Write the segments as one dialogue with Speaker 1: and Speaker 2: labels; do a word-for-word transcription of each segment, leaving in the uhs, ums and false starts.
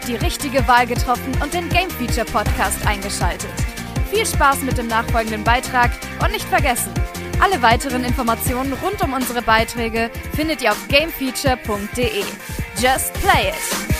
Speaker 1: die richtige Wahl getroffen und den Game Feature Podcast eingeschaltet. Viel Spaß mit dem nachfolgenden Beitrag und nicht vergessen, alle weiteren Informationen rund um unsere Beiträge findet ihr auf gamefeature punkt de. Just play it!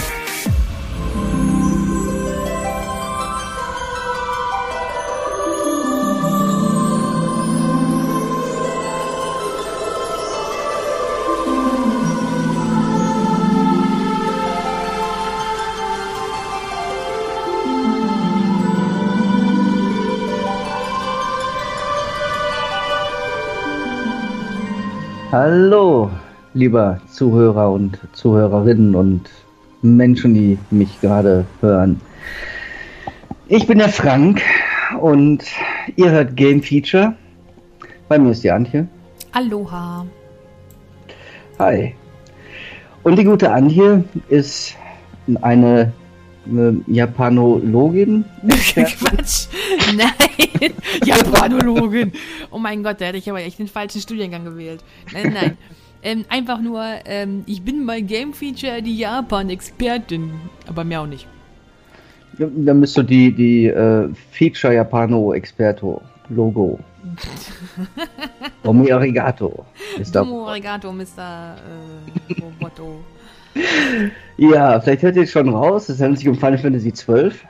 Speaker 2: Hallo, lieber Zuhörer und Zuhörerinnen und Menschen, die mich gerade hören. Ich bin der Frank und ihr hört Game Feature. Bei mir ist die Antje.
Speaker 1: Aloha.
Speaker 2: Hi. Und die gute Antje ist eine, eine Japanologin.
Speaker 3: Quatsch. Nein. Japanologin. Oh mein Gott, da hätte ich aber echt den falschen Studiengang gewählt. Nein, nein. ähm, einfach nur, ähm, ich bin bei Game Feature die Japan-Expertin. Aber mehr auch nicht.
Speaker 2: Dann bist du die, die äh, Feature Japano-Experto. Logo. Domo arigato.
Speaker 3: Domo arigato, Mister Äh, Roboto.
Speaker 2: Ja, vielleicht hört ihr es schon raus, es handelt sich um Final Fantasy zwölf.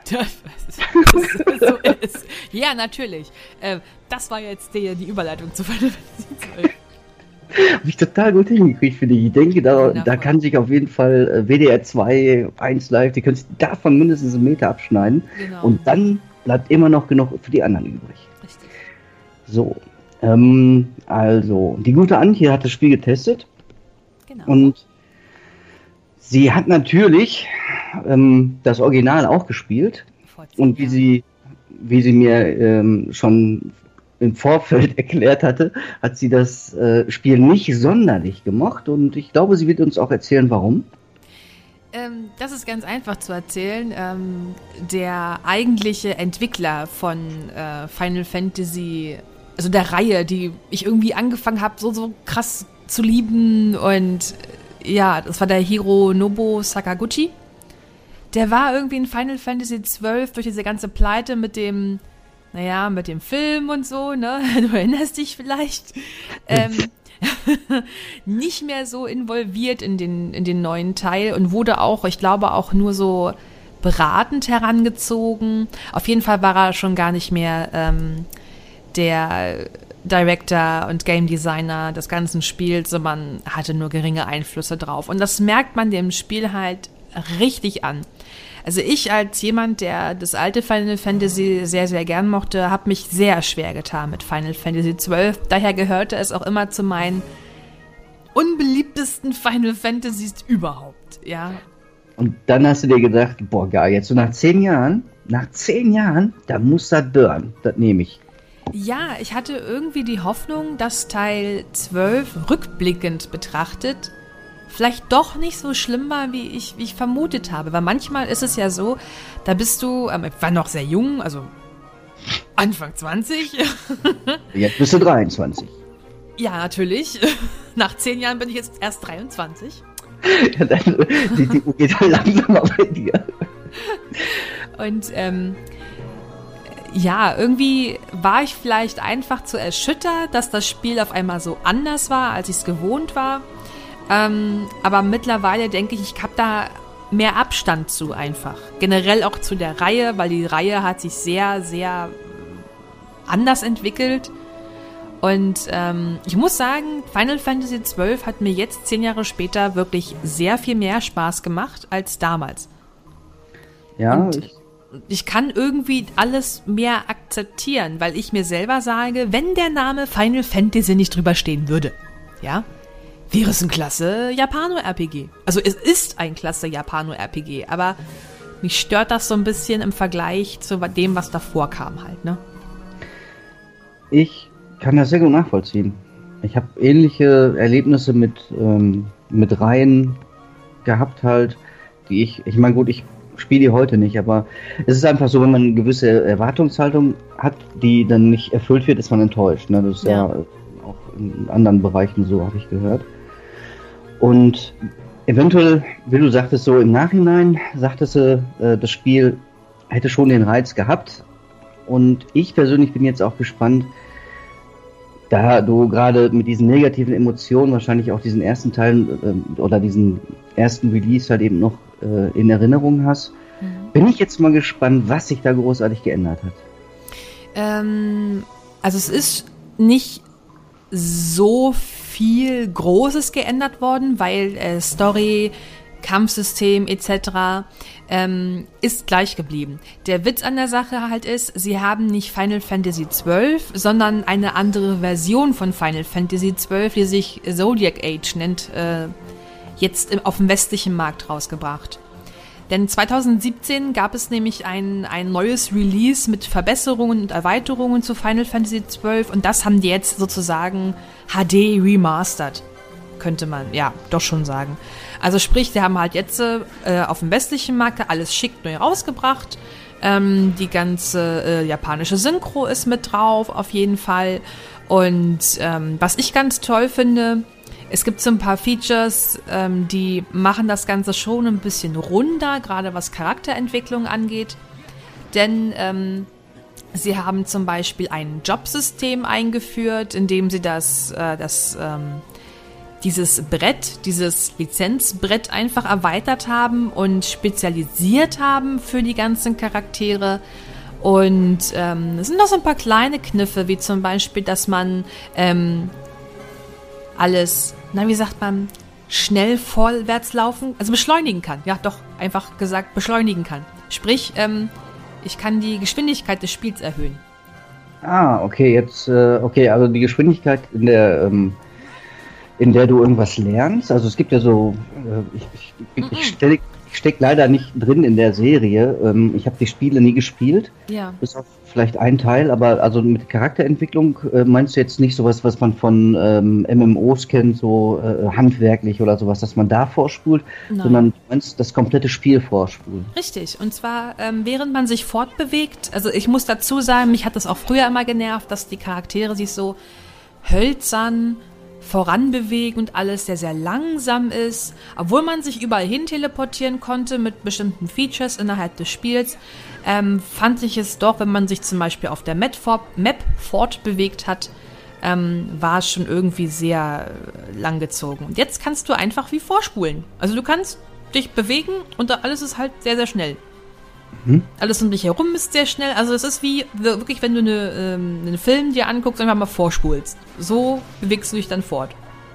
Speaker 3: So ist. Ja, natürlich. Äh, das war jetzt die, die Überleitung zu Final Fantasy zwölf.
Speaker 2: Habe ich total gut hingekriegt, finde ich. Ich denke, da, da kann sich auf jeden Fall äh, W D R zwei, eins Live, die können sich davon mindestens einen Meter abschneiden. Genau. Und dann bleibt immer noch genug für die anderen übrig.
Speaker 3: Richtig.
Speaker 2: So, ähm, also, die gute Antje hat das Spiel getestet.
Speaker 3: Genau.
Speaker 2: Und sie hat natürlich ähm, das Original auch gespielt. Und wie sie, wie sie mir ähm, schon im Vorfeld erklärt hatte, hat sie das äh, Spiel nicht sonderlich gemocht. Und ich glaube, sie wird uns auch erzählen, warum.
Speaker 3: Ähm, das ist ganz einfach zu erzählen. Ähm, der eigentliche Entwickler von äh, Final Fantasy, also der Reihe, die ich irgendwie angefangen habe, so, so krass zu lieben, und ja, das war der Hironobu Sakaguchi. Der war irgendwie in Final Fantasy zwölf durch diese ganze Pleite mit dem, naja, mit dem Film und so, ne? Du erinnerst dich vielleicht. Ähm, nicht mehr so involviert in den, in den neuen Teil und wurde auch, ich glaube, auch nur so beratend herangezogen. Auf jeden Fall war er schon gar nicht mehr ähm, der Director und Game Designer des ganzen Spiels, sondern hatte nur geringe Einflüsse drauf. Und das merkt man dem Spiel halt richtig an. Also ich als jemand, der das alte Final Fantasy sehr, sehr gern mochte, habe mich sehr schwer getan mit Final Fantasy zwölf. Daher gehörte es auch immer zu meinen unbeliebtesten Final Fantasies überhaupt, ja.
Speaker 2: Und dann hast du dir gedacht, boah geil, jetzt so nach zehn Jahren, nach zehn Jahren, da muss das dörren, das nehme ich.
Speaker 3: Ja, ich hatte irgendwie die Hoffnung, dass Teil zwölf rückblickend betrachtet vielleicht doch nicht so schlimm war, wie ich, wie ich vermutet habe. Weil manchmal ist es ja so, da bist du, ähm, ich war noch sehr jung, also Anfang zwanzig.
Speaker 2: Jetzt bist du dreiundzwanzig.
Speaker 3: Ja, natürlich. Nach zehn Jahren bin ich jetzt erst dreiundzwanzig.
Speaker 2: Ja, dann, die, die Uhr geht halt langsamer bei dir.
Speaker 3: Und ähm, ja, irgendwie war ich vielleicht einfach zu erschüttert, dass das Spiel auf einmal so anders war, als ich es gewohnt war. Ähm, aber mittlerweile denke ich, ich habe da mehr Abstand zu einfach. Generell auch zu der Reihe, weil die Reihe hat sich sehr, sehr anders entwickelt. Und ähm, ich muss sagen, Final Fantasy zwölf hat mir jetzt zehn Jahre später wirklich sehr viel mehr Spaß gemacht als damals.
Speaker 2: Ja,
Speaker 3: und
Speaker 2: ich
Speaker 3: ich kann irgendwie alles mehr akzeptieren, weil ich mir selber sage, wenn der Name Final Fantasy nicht drüber stehen würde, ja, wäre es ein klasse Japano-R P G. Also es ist ein klasse Japano-R P G, aber mich stört das so ein bisschen im Vergleich zu dem, was davor kam halt, ne?
Speaker 2: Ich kann das sehr gut nachvollziehen. Ich habe ähnliche Erlebnisse mit, ähm, mit Reihen gehabt halt, die ich, ich meine gut, ich spiele die heute nicht, aber es ist einfach so, wenn man eine gewisse Erwartungshaltung hat, die dann nicht erfüllt wird, ist man enttäuscht. Ne? Das ist ja. ja auch in anderen Bereichen so, habe ich gehört. Und eventuell, wie du sagtest, so im Nachhinein, sagtest du, äh, das Spiel hätte schon den Reiz gehabt. Und ich persönlich bin jetzt auch gespannt, da du gerade mit diesen negativen Emotionen wahrscheinlich auch diesen ersten Teil äh, oder diesen ersten Release halt eben noch äh, in Erinnerung hast, mhm. bin ich jetzt mal gespannt, was sich da großartig geändert hat.
Speaker 3: Ähm, also es ist nicht so viel Großes geändert worden, weil äh, Story, Kampfsystem et cetera ähm, ist gleich geblieben. Der Witz an der Sache halt ist, sie haben nicht Final Fantasy zwölf, sondern eine andere Version von Final Fantasy zwölf, die sich Zodiac Age nennt, äh, jetzt im, auf dem westlichen Markt rausgebracht. Denn zwanzig siebzehn gab es nämlich ein, ein neues Release mit Verbesserungen und Erweiterungen zu Final Fantasy zwölf und das haben die jetzt sozusagen H D remastered, könnte man ja doch schon sagen. Also sprich, die haben halt jetzt äh, auf dem westlichen Markt alles schick neu rausgebracht. Ähm, die ganze äh, japanische Synchro ist mit drauf, auf jeden Fall. Und ähm, was ich ganz toll finde, es gibt so ein paar Features, ähm, die machen das Ganze schon ein bisschen runder, gerade was Charakterentwicklung angeht. Denn ähm, sie haben zum Beispiel ein Jobsystem eingeführt, in dem sie das, äh, das ähm, dieses Brett, dieses Lizenzbrett einfach erweitert haben und spezialisiert haben für die ganzen Charaktere. Und ähm, es sind noch so ein paar kleine Kniffe, wie zum Beispiel, dass man ähm, alles, na wie sagt man, schnell vorwärts laufen, also beschleunigen kann. Ja, doch, einfach gesagt, beschleunigen kann. Sprich, ähm, ich kann die Geschwindigkeit des Spiels erhöhen.
Speaker 2: Ah, okay, jetzt, äh, okay, also die Geschwindigkeit in der, ähm, in der du irgendwas lernst. Also es gibt ja so, äh, ich, ich, ich, steck, ich steck leider nicht drin in der Serie. Ähm, ich habe die Spiele nie gespielt.
Speaker 3: Ja.
Speaker 2: Bis auf vielleicht ein Teil, aber also mit Charakterentwicklung äh, meinst du jetzt nicht sowas, was man von ähm, M M Os kennt, so äh, handwerklich oder sowas, dass man da vorspult, Nein. sondern du meinst das komplette Spiel vorspulen.
Speaker 3: Richtig, und zwar ähm, während man sich fortbewegt, also ich muss dazu sagen, mich hat das auch früher immer genervt, dass die Charaktere sich so hölzern voranbewegen und alles sehr, sehr langsam ist, obwohl man sich überall hin teleportieren konnte mit bestimmten Features innerhalb des Spiels, ähm, fand ich es doch, wenn man sich zum Beispiel auf der Map, fort, Map fortbewegt hat, ähm, war es schon irgendwie sehr langgezogen. Und jetzt kannst du einfach wie vorspulen. Also du kannst dich bewegen und alles ist halt sehr, sehr schnell. Mhm. Alles um dich herum ist sehr schnell. Also es ist wie wirklich, wenn du eine, ähm, einen Film dir anguckst und einfach mal vorspulst. So bewegst du dich dann fort.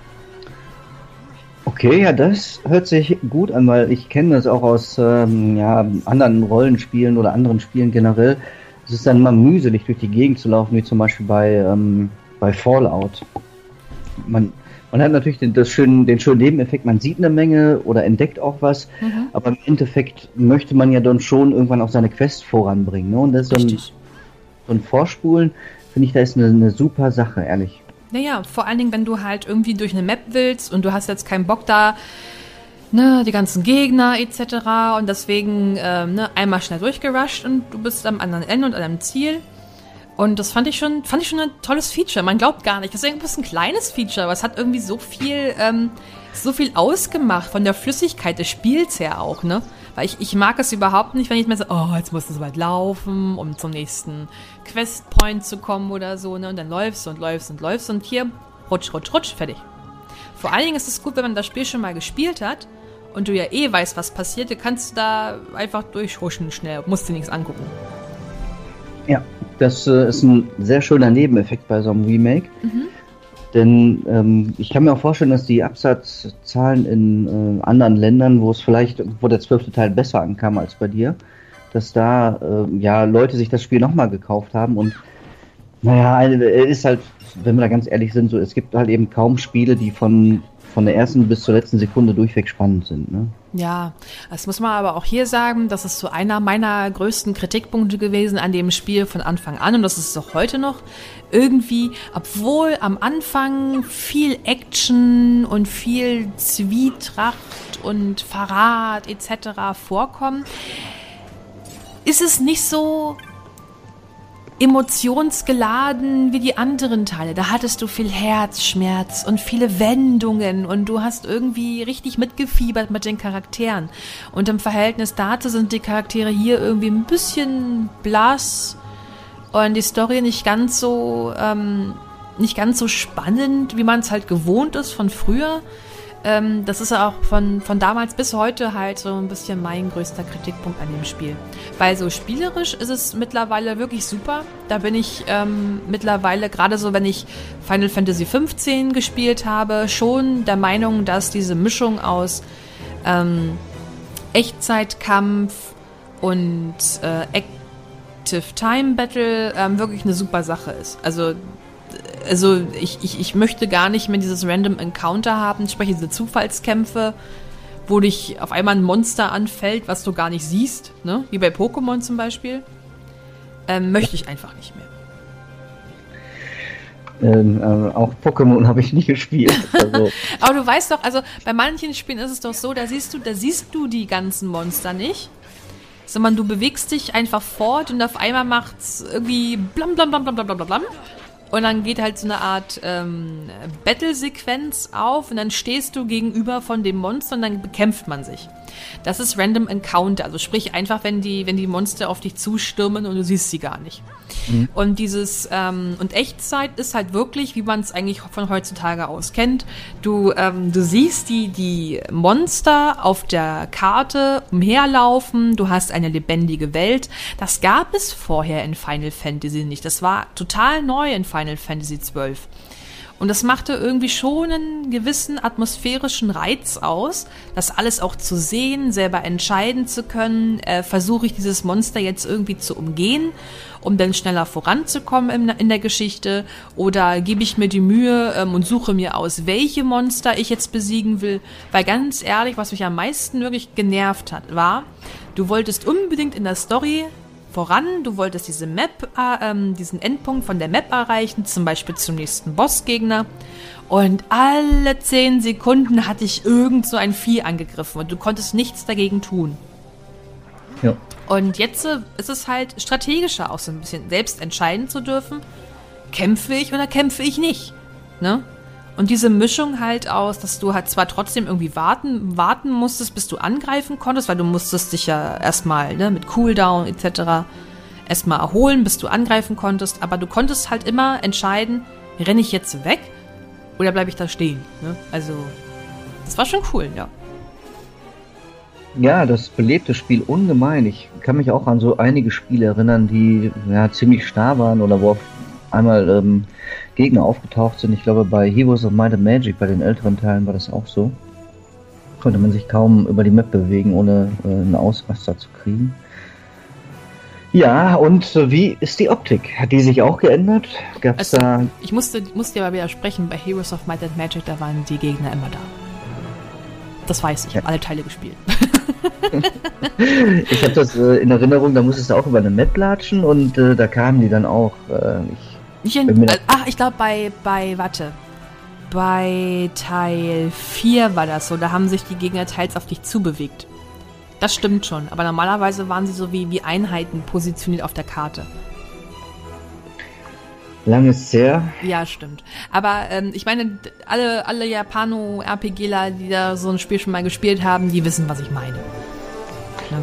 Speaker 2: Okay, ja, das hört sich gut an, weil ich kenne das auch aus ähm, ja, anderen Rollenspielen oder anderen Spielen generell. Es ist dann immer mühselig, durch die Gegend zu laufen, wie zum Beispiel bei, ähm, bei Fallout. Man, man hat natürlich den, das schönen, den schönen Nebeneffekt, man sieht eine Menge oder entdeckt auch was, mhm. aber im Endeffekt möchte man ja dann schon irgendwann auch seine Quest voranbringen. Ne? Und das ist so ein, so ein Vorspulen, finde ich, da ist eine, eine super Sache, ehrlich.
Speaker 3: Naja, vor allen Dingen, wenn du halt irgendwie durch eine Map willst und du hast jetzt keinen Bock da, ne, die ganzen Gegner et cetera und deswegen ähm, ne, einmal schnell durchgerusht und du bist am anderen Ende und an einem Ziel. Und das fand ich schon, fand ich schon ein tolles Feature. Man glaubt gar nicht. Das ist irgendwie ein kleines Feature, aber es hat irgendwie so viel, ähm, so viel ausgemacht von der Flüssigkeit des Spiels her auch, ne? Weil ich, ich mag es überhaupt nicht, wenn ich mir so, oh, jetzt musst du so weit laufen, um zum nächsten Questpoint zu kommen oder so, ne? Und dann läufst du und läufst und läufst und hier, rutsch, rutsch, rutsch, fertig. Vor allen Dingen ist es gut, wenn man das Spiel schon mal gespielt hat und du ja eh weißt, was passiert, du kannst da einfach durchhuschen schnell, musst dir nichts angucken.
Speaker 2: Ja, das äh, ist ein sehr schöner Nebeneffekt bei so einem Remake. Mhm. Denn ähm, ich kann mir auch vorstellen, dass die Absatzzahlen in äh, anderen Ländern, wo es vielleicht, wo der zwölfte Teil besser ankam als bei dir, dass da äh, ja Leute sich das Spiel nochmal gekauft haben und naja, ist halt, wenn wir da ganz ehrlich sind, so es gibt halt eben kaum Spiele, die von von der ersten bis zur letzten Sekunde durchweg spannend sind, ne?
Speaker 3: Ja, das muss man aber auch hier sagen, das ist so einer meiner größten Kritikpunkte gewesen an dem Spiel von Anfang an und das ist es auch heute noch. Irgendwie, obwohl am Anfang viel Action und viel Zwietracht und Verrat et cetera vorkommen, ist es nicht so emotionsgeladen wie die anderen Teile. Da hattest du viel Herzschmerz und viele Wendungen und du hast irgendwie richtig mitgefiebert mit den Charakteren. Und im Verhältnis dazu sind die Charaktere hier irgendwie ein bisschen blass und die Story nicht ganz so, ähm, nicht ganz so spannend, wie man es halt gewohnt ist von früher. Ähm, das ist ja auch von, von damals bis heute halt so ein bisschen mein größter Kritikpunkt an dem Spiel. Weil so spielerisch ist es mittlerweile wirklich super. Da bin ich ähm, mittlerweile, gerade so wenn ich Final Fantasy fünfzehn gespielt habe, schon der Meinung, dass diese Mischung aus ähm, Echtzeitkampf und äh, Active Time Battle ähm, wirklich eine super Sache ist. Also Also ich, ich, ich möchte gar nicht mehr dieses Random Encounter haben, sprich diese Zufallskämpfe, wo dich auf einmal ein Monster anfällt, was du gar nicht siehst, ne? Wie bei Pokémon zum Beispiel. Ähm, möchte ich einfach nicht
Speaker 2: mehr. Ähm, äh, auch Pokémon habe ich nie gespielt. Also.
Speaker 3: Aber du weißt doch, also bei manchen Spielen ist es doch so, da siehst du, da siehst du die ganzen Monster nicht, sondern du bewegst dich einfach fort und auf einmal macht's irgendwie blam blam blam blam blam blam blam. Und dann geht halt so eine Art ähm, Battle-Sequenz auf und dann stehst du gegenüber von dem Monster und dann bekämpft man sich. Das ist Random Encounter, also sprich einfach, wenn die, wenn die Monster auf dich zustürmen und du siehst sie gar nicht. Mhm. Und dieses ähm, und Echtzeit ist halt wirklich, wie man es eigentlich von heutzutage aus kennt. Du, ähm, du siehst die, die Monster auf der Karte umherlaufen, du hast eine lebendige Welt. Das gab es vorher in Final Fantasy nicht. Das war total neu in Final Fantasy zwölf. Und das machte irgendwie schon einen gewissen atmosphärischen Reiz aus, das alles auch zu sehen, selber entscheiden zu können. Äh, versuche ich dieses Monster jetzt irgendwie zu umgehen, um dann schneller voranzukommen in, in der Geschichte? Oder gebe ich mir die Mühe ähm, und suche mir aus, welche Monster ich jetzt besiegen will? Weil ganz ehrlich, was mich am meisten wirklich genervt hat, war, du wolltest unbedingt in der Story voran, du wolltest diese Map, äh, ähm, diesen Endpunkt von der Map erreichen, zum Beispiel zum nächsten Bossgegner. Und alle zehn Sekunden hat dich irgend so ein Vieh angegriffen und du konntest nichts dagegen tun.
Speaker 2: Ja.
Speaker 3: Und jetzt äh, ist es halt strategischer, auch so ein bisschen selbst entscheiden zu dürfen, kämpfe ich oder kämpfe ich nicht, ne? Und diese Mischung halt aus, dass du halt zwar trotzdem irgendwie warten, warten musstest, bis du angreifen konntest, weil du musstest dich ja erstmal, ne, mit Cooldown et cetera erstmal erholen, bis du angreifen konntest, aber du konntest halt immer entscheiden, renne ich jetzt weg oder bleibe ich da stehen, ne? Also, das war schon cool, ja.
Speaker 2: Ja, das belebt das Spiel ungemein. Ich kann mich auch an so einige Spiele erinnern, die ja ziemlich starr waren oder wo auf einmal ähm, Gegner aufgetaucht sind. Ich glaube, bei Heroes of Might and Magic, bei den älteren Teilen war das auch so. Konnte man sich kaum über die Map bewegen, ohne äh, einen Ausraster zu kriegen. Ja, und äh, wie ist die Optik? Hat die sich auch geändert? Gab's
Speaker 3: also,
Speaker 2: da...
Speaker 3: Ich musste, musste aber widersprechen, bei Heroes of Might and Magic, da waren die Gegner immer da. Das weiß ich, ich habe alle Teile gespielt.
Speaker 2: Ich habe das äh, in Erinnerung, da musstest du auch über eine Map latschen und äh, da kamen die dann auch. Äh, ich
Speaker 3: Nicht in, äh, ach, ich glaube bei, bei, warte, bei Teil vier war das so, da haben sich die Gegner teils auf dich zubewegt. Das stimmt schon, aber normalerweise waren sie so wie, wie Einheiten positioniert auf der Karte.
Speaker 2: Lang ist her.
Speaker 3: Ja, stimmt. Aber ähm, ich meine, alle, alle Japano-RPGler, die da so ein Spiel schon mal gespielt haben, die wissen, was ich meine. Ja.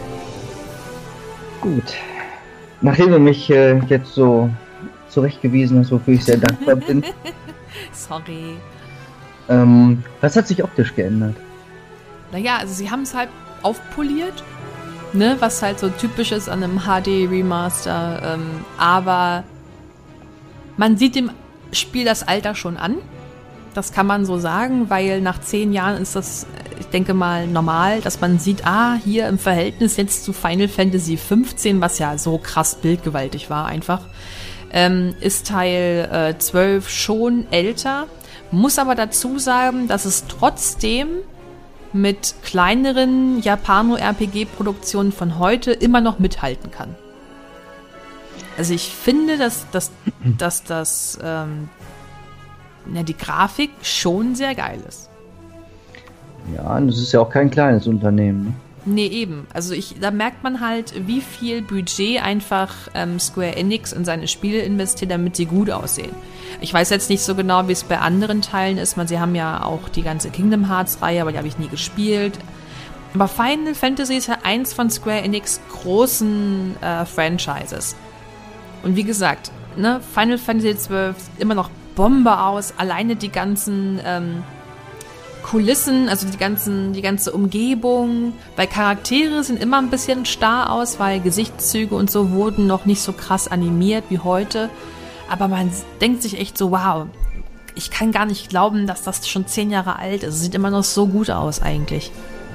Speaker 2: Gut. Nachdem du mich äh, jetzt so zurechtgewiesen hast, wofür ich sehr dankbar bin.
Speaker 3: Sorry.
Speaker 2: Ähm, was hat sich optisch geändert?
Speaker 3: Naja, also sie haben es halt aufpoliert, ne, was halt so typisch ist an einem H D-Remaster, ähm, aber man sieht dem Spiel das Alter schon an. Das kann man so sagen, weil nach zehn Jahren ist das, ich denke mal, normal, dass man sieht, ah, hier im Verhältnis jetzt zu Final Fantasy fünfzehn, was ja so krass bildgewaltig war einfach, ähm, ist Teil äh, zwölf schon älter. Muss aber dazu sagen, dass es trotzdem mit kleineren Japano-R P G-Produktionen von heute immer noch mithalten kann. Also ich finde, dass, dass, dass das ähm, ja, die Grafik schon sehr geil ist.
Speaker 2: Ja, und das ist ja auch kein kleines Unternehmen.
Speaker 3: Nee, eben. Also ich, da merkt man halt, wie viel Budget einfach ähm, Square Enix in seine Spiele investiert, damit sie gut aussehen. Ich weiß jetzt nicht so genau, wie es bei anderen Teilen ist. Man, sie haben ja auch die ganze Kingdom Hearts-Reihe, aber die habe ich nie gespielt. Aber Final Fantasy ist ja eins von Square Enix großen äh, Franchises. Und wie gesagt, ne, Final Fantasy zwölf sieht immer noch Bombe aus. Alleine die ganzen ähm, Kulissen, also die ganzen, die ganze Umgebung, weil Charaktere sehen immer ein bisschen starr aus, weil Gesichtszüge und so wurden noch nicht so krass animiert wie heute. Aber man denkt sich echt so, wow, ich kann gar nicht glauben, dass das schon zehn Jahre alt ist. Es sieht immer noch so gut aus eigentlich.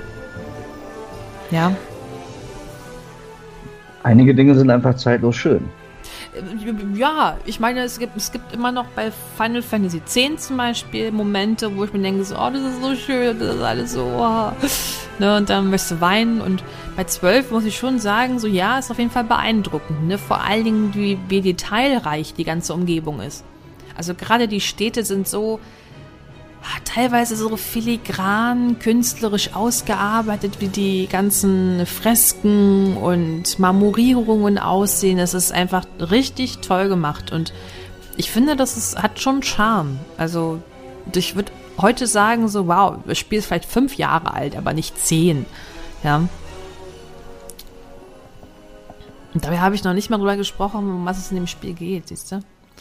Speaker 3: Ja.
Speaker 2: Einige Dinge sind einfach zeitlos schön.
Speaker 3: Ja, ich meine, es gibt, es gibt immer noch bei Final Fantasy X zum Beispiel Momente, wo ich mir denke, so, oh, das ist so schön, das ist alles so, oh. Ne, und dann möchtest du weinen. Und bei zwölf muss ich schon sagen, so ja, ist auf jeden Fall beeindruckend. Ne? Vor allen Dingen, wie, wie detailreich die ganze Umgebung ist. Also gerade die Städte sind so teilweise so filigran, künstlerisch ausgearbeitet, wie die ganzen Fresken und Marmorierungen aussehen. Es ist einfach richtig toll gemacht und ich finde, das ist, hat schon Charme. Also ich würde heute sagen, so wow, das Spiel ist vielleicht fünf Jahre alt, aber nicht zehn. Ja. Und dabei habe ich noch nicht mal drüber gesprochen, um was es in dem Spiel geht, siehst du?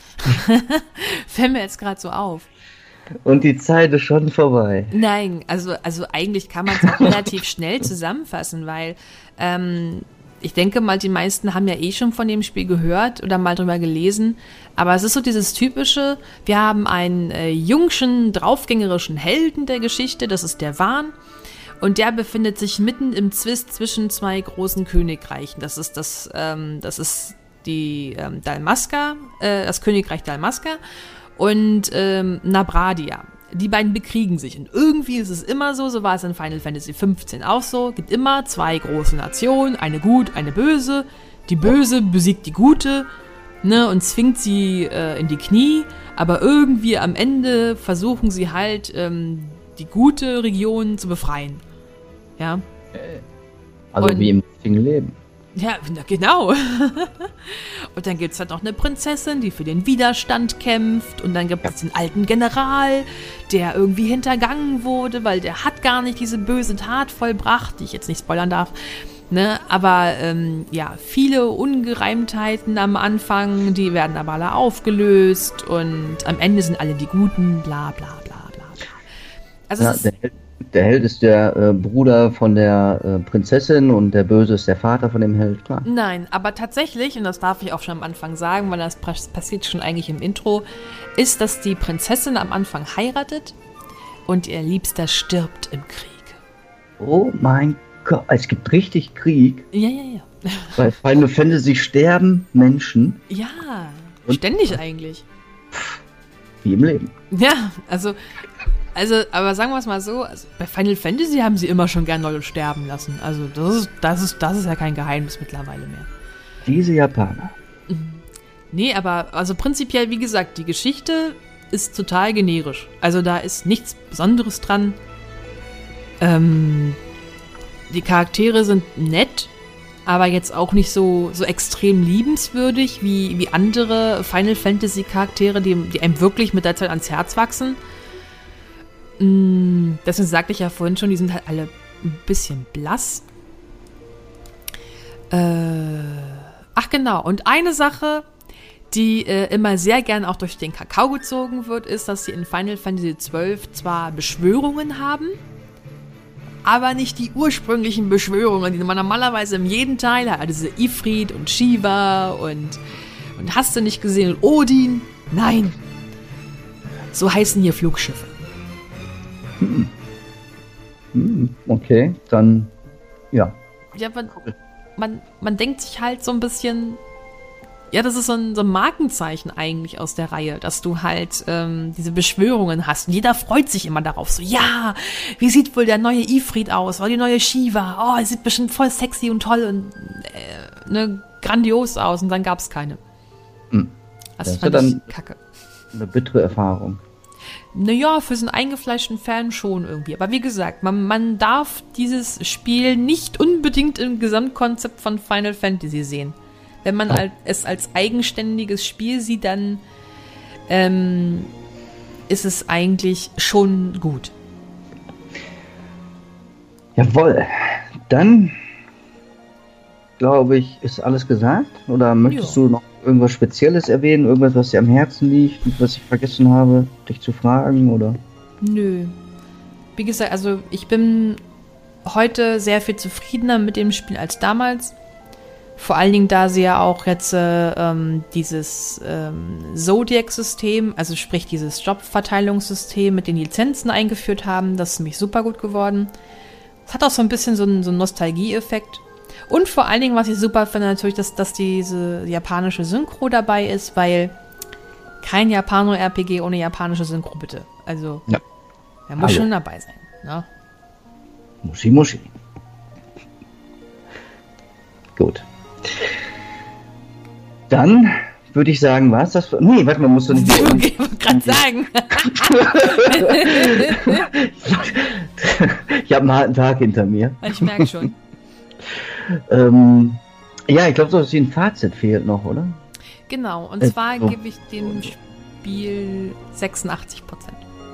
Speaker 3: Fällt mir jetzt gerade so auf.
Speaker 2: Und die Zeit ist schon vorbei.
Speaker 3: Nein, also, also eigentlich kann man es auch relativ schnell zusammenfassen, weil ähm, ich denke mal, die meisten haben ja eh schon von dem Spiel gehört oder mal drüber gelesen. Aber es ist so dieses typische, wir haben einen äh, jungschen, draufgängerischen Helden der Geschichte, das ist der Vaan. Und der befindet sich mitten im Zwist zwischen zwei großen Königreichen. Das ist das, ähm, das ist die ähm, Dalmasca, äh, das Königreich Dalmasca und ähm, Nabradia. Die beiden bekriegen sich. Und irgendwie ist es immer so, so war es in Final Fantasy fünfzehn auch so, gibt immer zwei große Nationen, eine gut, eine böse. Die Böse besiegt die Gute, ne, und zwingt sie äh, in die Knie. Aber irgendwie am Ende versuchen sie halt, ähm, die gute Region zu befreien. Ja.
Speaker 2: Also
Speaker 3: und,
Speaker 2: wie im richtigen Leben.
Speaker 3: Ja, genau. Und dann gibt es halt noch eine Prinzessin, die für den Widerstand kämpft. Und dann gibt es den alten General, der irgendwie hintergangen wurde, weil der hat gar nicht diese böse Tat vollbracht, die ich jetzt nicht spoilern darf. Ne? Aber ähm, ja, viele Ungereimtheiten am Anfang, die werden aber alle aufgelöst. Und am Ende sind alle die Guten, bla bla bla bla bla. Also
Speaker 2: ja,
Speaker 3: es ist,
Speaker 2: der Held Der Held ist der äh, Bruder von der äh, Prinzessin und der Böse ist der Vater von dem Held, klar.
Speaker 3: Nein, aber tatsächlich, und das darf ich auch schon am Anfang sagen, weil das passiert schon eigentlich im Intro, ist, dass die Prinzessin am Anfang heiratet und ihr Liebster stirbt im Krieg.
Speaker 2: Oh mein Gott, es gibt richtig Krieg.
Speaker 3: Ja, ja, ja.
Speaker 2: Bei Final Fantasy sterben Menschen.
Speaker 3: Ja,
Speaker 2: und
Speaker 3: ständig eigentlich.
Speaker 2: Wie im Leben.
Speaker 3: Ja, also... Also, aber sagen wir es mal so, also bei Final Fantasy haben sie immer schon gern Leute sterben lassen. Also das ist, das ist, das ist ja kein Geheimnis mittlerweile mehr.
Speaker 2: Diese Japaner.
Speaker 3: Nee, aber also prinzipiell, wie gesagt, die Geschichte ist total generisch. Also da ist nichts Besonderes dran. Ähm, die Charaktere sind nett, aber jetzt auch nicht so, so extrem liebenswürdig wie, wie andere Final Fantasy Charaktere, die, die einem wirklich mit der Zeit ans Herz wachsen. Deswegen sagte ich ja vorhin schon, die sind halt alle ein bisschen blass. Äh, ach genau, und eine Sache, die äh, immer sehr gern auch durch den Kakao gezogen wird, ist, dass sie in Final Fantasy zwölf zwar Beschwörungen haben, aber nicht die ursprünglichen Beschwörungen, die man normalerweise in jedem Teil hat. Also Ifrit und Shiva und, und hast du nicht gesehen und Odin. Nein, so heißen hier Flugschiffe.
Speaker 2: Hm. Hm, okay, dann ja.
Speaker 3: Ja, man, man, man denkt sich halt so ein bisschen, ja, das ist so ein, so ein Markenzeichen eigentlich aus der Reihe, dass du halt ähm, diese Beschwörungen hast. Und jeder freut sich immer darauf. So, ja, wie sieht wohl der neue Ifrit aus? Oder die neue Shiva? Oh, er sieht bestimmt voll sexy und toll und äh, ne, grandios aus. Und dann gab es keine.
Speaker 2: Hm.
Speaker 3: Das,
Speaker 2: das
Speaker 3: fand
Speaker 2: ist ja
Speaker 3: ich
Speaker 2: dann
Speaker 3: kacke.
Speaker 2: Eine bittere Erfahrung.
Speaker 3: naja, für so einen eingefleischten Fan schon irgendwie. Aber wie gesagt, man, man darf dieses Spiel nicht unbedingt im Gesamtkonzept von Final Fantasy sehen. Wenn man halt es als eigenständiges Spiel sieht, dann ähm, ist es eigentlich schon gut.
Speaker 2: Jawohl. Dann, glaube ich, ist alles gesagt. Oder möchtest jo. du noch irgendwas Spezielles erwähnen? Irgendwas, was dir am Herzen liegt, was ich vergessen habe, dich zu fragen? Oder?
Speaker 3: Nö. Wie gesagt, also ich bin heute sehr viel zufriedener mit dem Spiel als damals. Vor allen Dingen, da sie ja auch jetzt äh, ähm, dieses ähm, Zodiac-System, also sprich dieses Jobverteilungssystem mit den Lizenzen eingeführt haben. Das ist nämlich super gut geworden. Es hat auch so ein bisschen so einen, so einen Nostalgie-Effekt. Und vor allen Dingen, was ich super finde, natürlich, dass, dass diese japanische Synchro dabei ist, weil kein Japano-R P G ohne japanische Synchro, bitte. Also, ja. Er muss Hallo. schon dabei sein. Ne?
Speaker 2: Muschi, muschi. Gut. Dann würde ich sagen, was das für... Nee, warte mal, musst du nicht...
Speaker 3: Ich wollte gerade sagen.
Speaker 2: Ich habe einen harten Tag hinter mir.
Speaker 3: Ich merke schon.
Speaker 2: ähm, ja, ich glaube, so dass ein Fazit fehlt noch, oder?
Speaker 3: Genau, und äh, zwar so. gebe ich dem Spiel sechsundachtzig Prozent.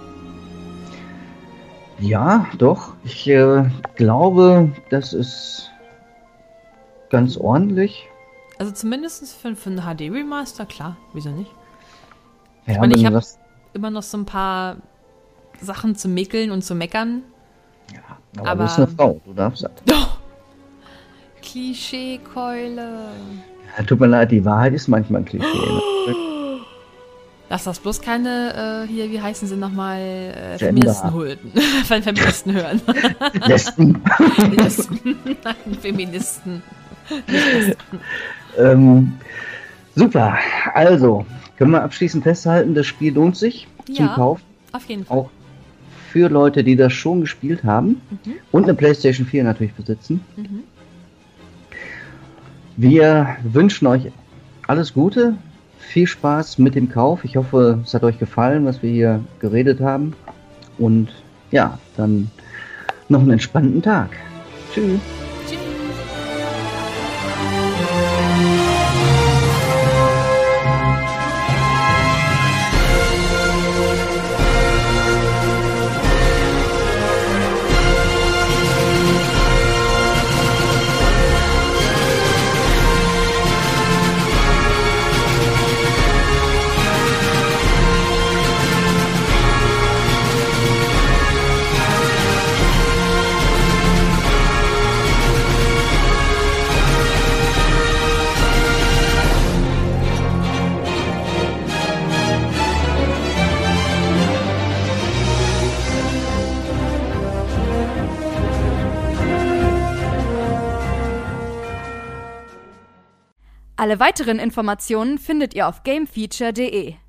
Speaker 2: Ja, doch. Ich äh, glaube, das ist ganz ordentlich.
Speaker 3: Also zumindest für, für einen H D-Remaster, klar, wieso nicht?
Speaker 2: Ja,
Speaker 3: ich meine, ich habe immer noch so ein paar Sachen zu mäkeln und zu meckern.
Speaker 2: Ja, aber, aber du bist eine Frau, du darfst das.
Speaker 3: Doch! Klischeekeule.
Speaker 2: Ja, tut mir leid, die Wahrheit ist manchmal ein Klischee. Ne?
Speaker 3: Lass das bloß keine, äh, hier, wie heißen sie nochmal, äh, Feministen holen. Von Feministen hören.
Speaker 2: Lesben.
Speaker 3: Lesben. Nein, Feministen.
Speaker 2: ähm, super. Also, können wir abschließend festhalten, das Spiel lohnt sich
Speaker 3: ja,
Speaker 2: zum Kauf.
Speaker 3: Auf jeden Fall.
Speaker 2: Auch für Leute, die das schon gespielt haben mhm. und eine PlayStation vier natürlich besitzen. Mhm. Wir wünschen euch alles Gute. Viel Spaß mit dem Kauf. Ich hoffe, es hat euch gefallen, was wir hier geredet haben. Und ja, dann noch einen entspannten Tag. Tschüss.
Speaker 3: Tschüss.
Speaker 1: Alle weiteren Informationen findet ihr auf gamefeature punkt de.